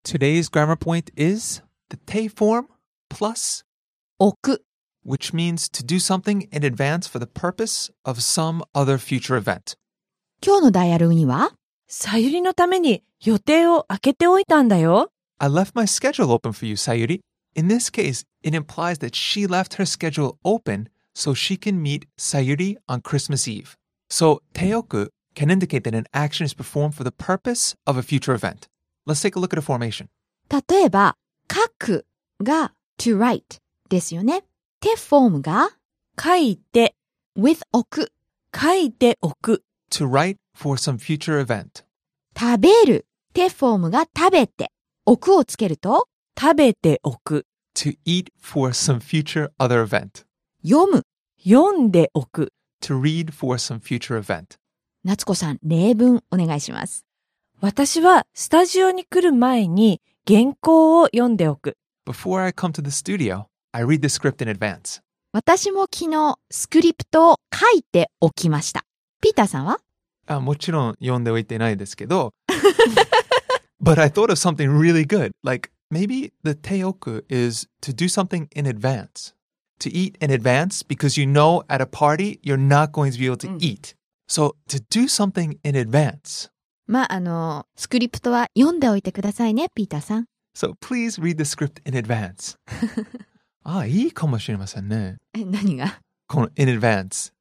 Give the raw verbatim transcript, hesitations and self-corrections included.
Today's grammar point is the te form plus 置く which means to do something in advance for the purpose of some other future event. 今日のダイアログにはさゆりのために予定を開けておいたんだよ。 I left my schedule open for you, Sayuri. In this case, it implies that she left her schedule open so she can meet Sayuri on Christmas Eve. So, teoku can indicate that an action is performed for the purpose of a future event. Let's take a look at a formation. 例えば、書くが to write ですよね。てフォームが書いて、 with 置く。 書いておく。 To write for some future event. 食べる。てフォームが食べて。置くをつけると食べておく。 To eat for some future other event. 読む。 読んでおく。 To read for some future event. 夏子さん、例文お願いします。 私はスタジオに来る前に原稿を読んでおく。 Before I come to the studio, I read the script in advance. 私も昨日スクリプトを書いておきました。ピーターさんはあ、もちろん読んでおいてないですけど。But I thought of something really good. Like, maybe the teoku is to do something in advance. To eat in advance because you know at a party you're not going to be able to eat. So, to do something in advance. まあ、あの、スクリプトは読んでおいてくださいね、ピーターさん。 So, please read the script in advance. あ、いいかもしれませんね。 え、何がこの in advance.